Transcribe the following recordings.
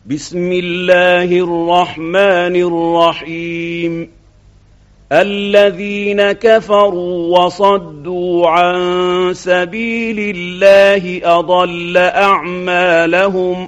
بسم الله الرحمن الرحيم الذين كفروا وصدوا عن سبيل الله أضل أعمالهم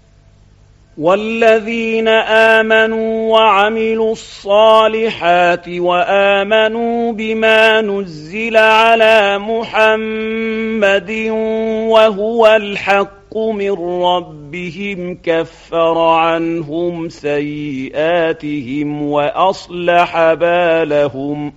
والذين آمنوا وعملوا الصالحات وآمنوا بما نزل على محمد وهو الحق من ربهم كفر عنهم سيئاتهم وأصلح بالهم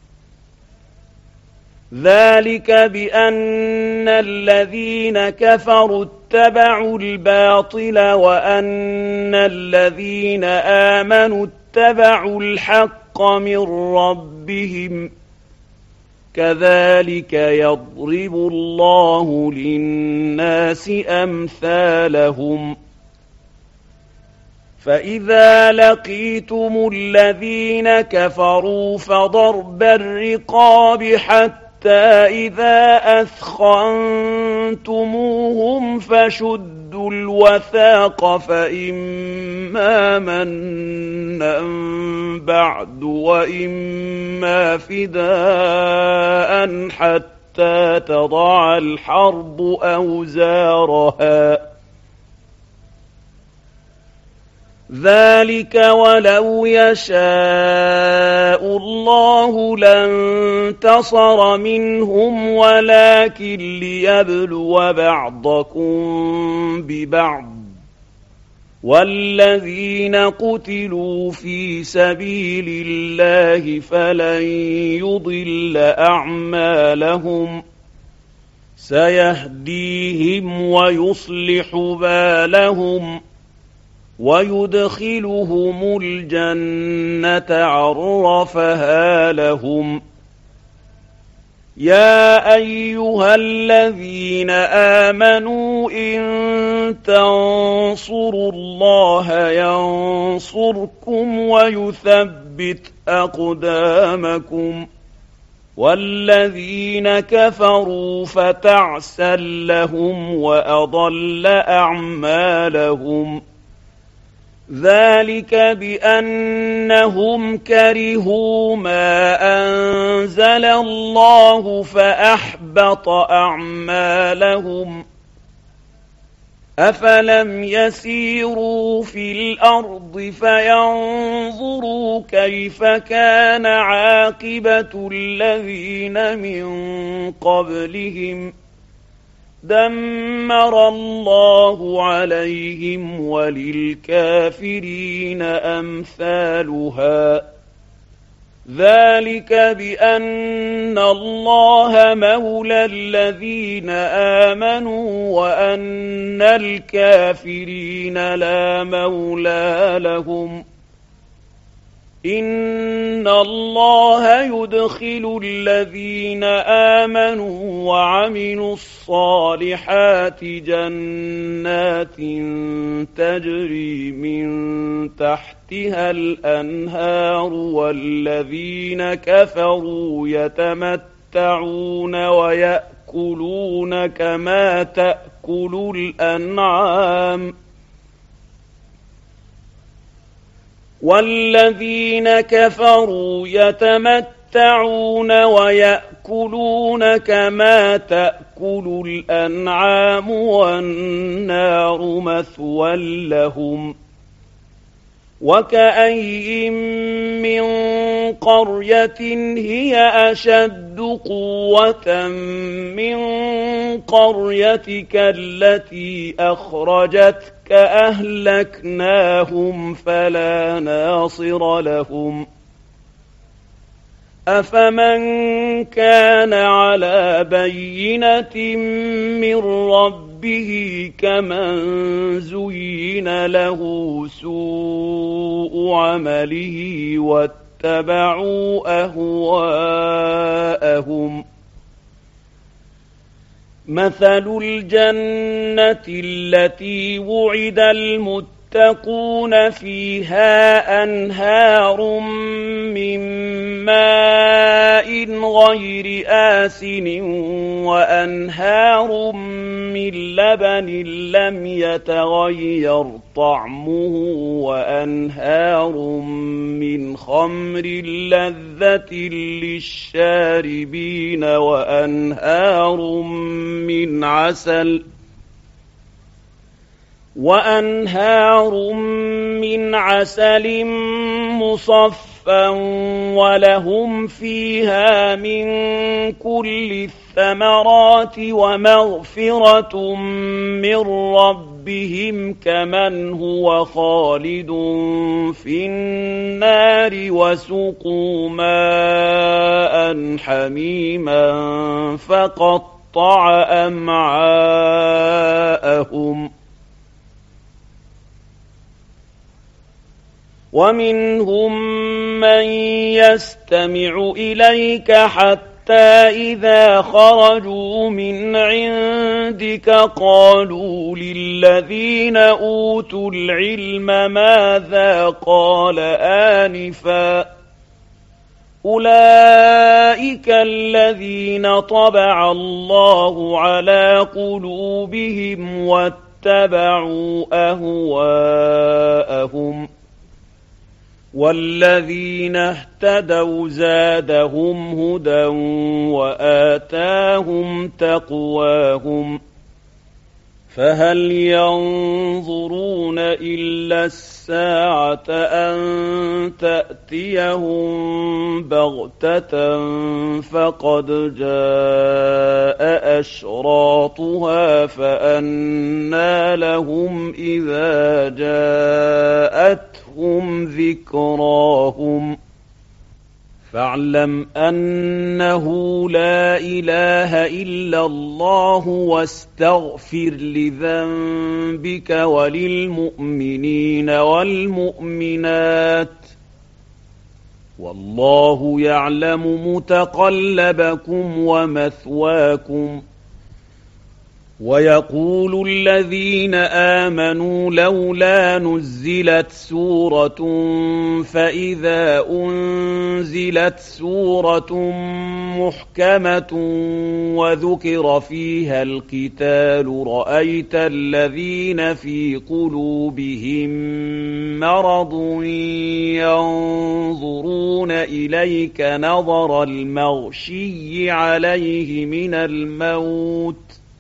ذلك بأن الذين كفروا اتبعوا الباطل وأن الذين آمنوا اتبعوا الحق من ربهم كذلك يضرب الله للناس أمثالهم فإذا لقيتم الذين كفروا فضرب الرقاب حتى إذا أثخنتموهم فشدوا الوثاق فإما منا بعد وإما فداء حتى تضع الحرب أوزارها ذلك ولو يشاء الله لانتصر منهم ولكن ليبلو بعضكم ببعض والذين قتلوا في سبيل الله فلن يضل أعمالهم سيهديهم ويصلح بالهم ويدخلهم الجنة عرفها لهم يا أيها الذين آمنوا إن تنصروا الله ينصركم ويثبت أقدامكم والذين كفروا فتعسا لهم وأضل أعمالهم ذلك بأنهم كرهوا ما أنزل الله فأحبط أعمالهم أفلم يسيروا في الأرض فينظروا كيف كان عاقبة الذين من قبلهم دمر الله عليهم وللكافرين أمثالها ذلك بأن الله مولى الذين آمنوا وأن الكافرين لا مولى لهم إن الله يدخل الذين آمنوا وعملوا الصالحات جنات تجري من تحتها الأنهار والذين كفروا يتمتعون ويأكلون كما تأكل الأنعام والذين كفروا يتمتعون ويأكلون كما تأكل الأنعام والنار مثوى لهم وكأين من قرية هي أشد قوة من قريتك التي أخرجتك أهلكناهم فلا ناصر لهم أفمن كان على بينة من ربه كمن زين له سوء عمله واتبعوا أهواءهم مثل الجنة التي وعد المتقين يتقون فيها أنهار من ماء غير آسن وأنهار من لبن لم يتغير طعمه وأنهار من خمر لذة للشاربين وأنهار من عسل مصفى ولهم فيها من كل الثمرات ومغفرة من ربهم كمن هو خالد في النار وسقوا ماء حميما فقطع أمعاءهم ومنهم من يستمع إليك حتى إذا خرجوا من عندك قالوا للذين أوتوا العلم ماذا قال آنفا أولئك الذين طبع الله على قلوبهم واتبعوا أهواءهم والذين اهتدوا زادهم هدى وآتاهم تقواهم فهل ينظرون إلا الساعة أن تأتيهم بغتة فقد جاء أشراطها فأنى لهم إذا جاءتهم ذكراهم فاعلم أنه لا إله إلا الله واستغفر لذنبك وللمؤمنين والمؤمنات والله يعلم متقلبكم ومثواكم ويقول الذين آمنوا لولا نزلت سورة فإذا أنزلت سورة محكمة وذكر فيها القتال رأيت الذين في قلوبهم مرض ينظرون إليك نظر المغشي عليه من الموت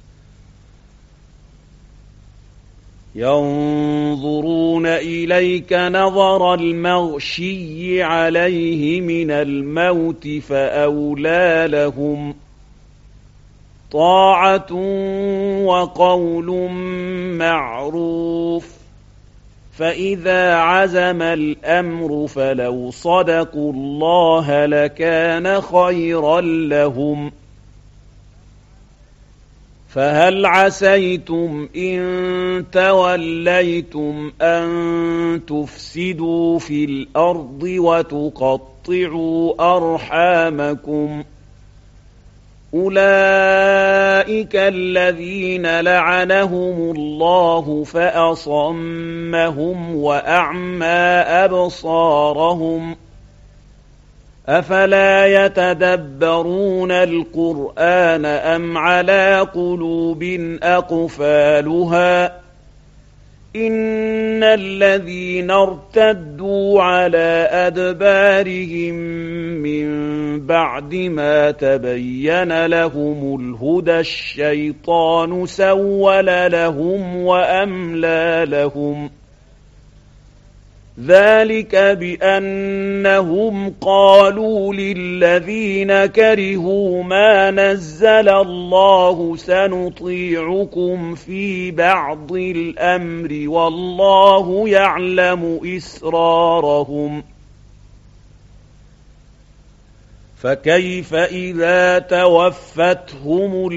ينظرون إليك نظر المغشي عليه من الموت فأولى لهم طاعة وقول معروف فإذا عزم الأمر فلو صدقوا الله لكان خيرا لهم فهل عسيتم إن توليتم أن تفسدوا في الأرض وتقطعوا أرحامكم أولئك الذين لعنهم الله فأصمهم وأعمى أبصارهم أفلا يتدبرون القرآن أم على قلوب أقفالها إن الذين ارتدوا على أدبارهم من بعد ما تبين لهم الهدى الشيطان سول لهم وأملى لهم ذلك بأنهم قالوا للذين كرهوا ما نزل الله سنطيعكم في بعض الأمر والله يعلم إسرارهم فكيف إذا توفتهم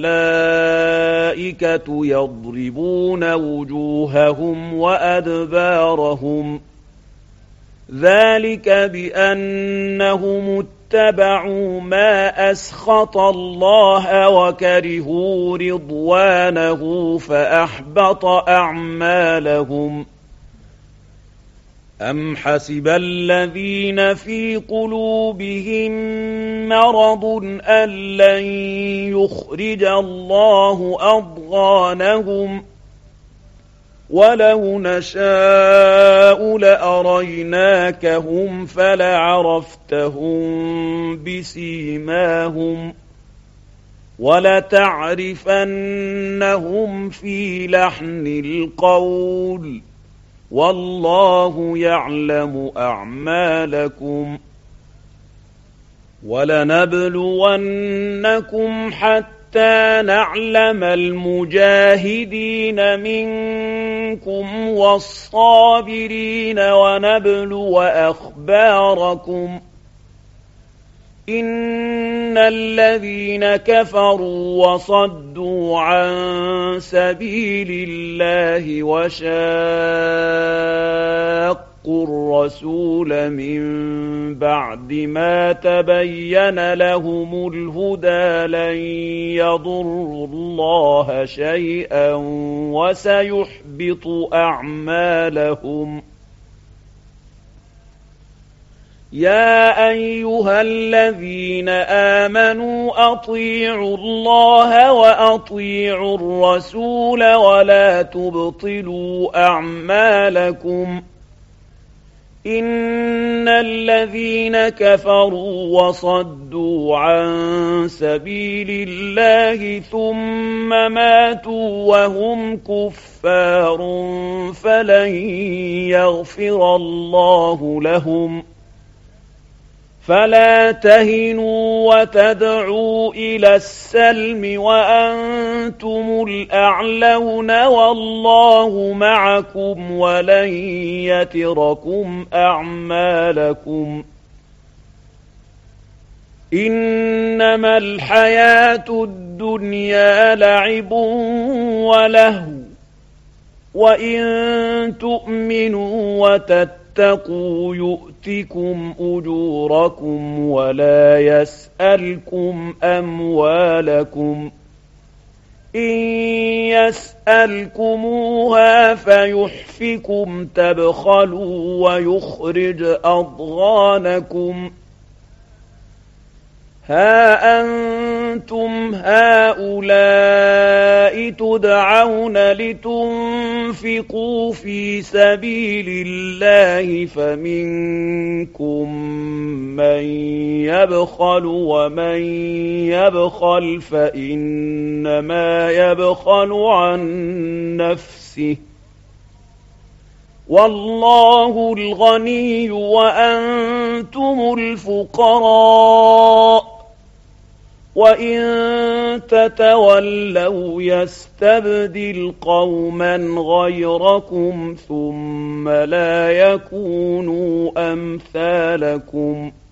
الملائكة يضربون وجوههم وأدبارهم ذلك بأنهم اتبعوا ما أسخط الله وكرهوا رضوانه فأحبط أعمالهم أَمْ حَسِبَ الَّذِينَ فِي قُلُوبِهِم مَّرَضٌ أَن لَّن يُخْرِجَ اللَّهُ أَضْغَانَهُمْ وَلَوْ نَشَاءُ لَأَرَيْنَاكَهُمْ فَلَعَرَفْتَهُم بِسِيمَاهُمْ وَلَتَعْرِفَنَّهُمْ فِي لَحْنِ الْقَوْلِ وَاللَّهُ يَعْلَمُ أَعْمَالَكُمْ وَلَنَبْلُوَنَّكُمْ حَتَّىٰ نَعْلَمَ الْمُجَاهِدِينَ مِنكُمْ وَالصَّابِرِينَ وَنَبْلُوَ أَخْبَارَكُمْ إِنَّ الَّذِينَ كَفَرُوا وَصَدُّوا عَن سَبِيلِ اللَّهِ وَشَاقُّوا الرَّسُولَ مِن بَعْدِ مَا تَبَيَّنَ لَهُمُ الْهُدَىٰ لَن يَضُرُّوا اللَّهَ شَيْئًا وَسَيُحْبِطُ أَعْمَالَهُمْ يَا أَيُّهَا الَّذِينَ آمَنُوا أَطِيعُوا اللَّهَ وَأَطِيعُوا الرَّسُولَ وَلَا تُبْطِلُوا أَعْمَالَكُمْ إِنَّ الَّذِينَ كَفَرُوا وَصَدُّوا عَن سَبِيلِ اللَّهِ ثُمَّ مَاتُوا وَهُمْ كُفَّارٌ فَلَن يَغْفِرَ اللَّهُ لَهُمْ فَلَا تَهِنُوا وَتَدْعُوا إِلَى السَّلْمِ وَأَنتُمُ الْأَعْلَوْنَ وَاللَّهُ مَعَكُمْ وَلَن يَتِرَكُمْ أَعْمَالَكُمْ إِنَّمَا الْحَيَاةُ الدُّنْيَا لَعِبٌ وَلَهْوٌ وَإِن تُؤْمِنُوا وَتَتَّقُوا يُؤْتِكُمْ أُجُورَكُمْ وَلَا يَسْأَلْكُمْ أَمْوَالَكُمْ إِن يَسْأَلْكُمُوهَا فَيُحْفِكُمْ تَبْخَلُوا وَيُخْرِجْ أَضْغَانَكُمْ هَا أَنتُمْ هَٰؤُلَاءِ تُدْعَوْنَ لِتُنفِقُوا فِي سَبِيلِ اللَّهِ فَمِنكُم مَّن يَبْخَلُ وَمَن يَبْخَلْ فَإِنَّمَا يَبْخَلُ عَن نَّفْسِهِ وَاللَّهُ الْغَنِيُّ وَأَنتُمُ الْفُقَرَاءُ وَإِن تَتَوَلَّوْا يَسْتَبْدِلْ قَوْمًا غَيْرَكُمْ ثُمَّ لَا يَكُونُوا أَمْثَالَكُمْ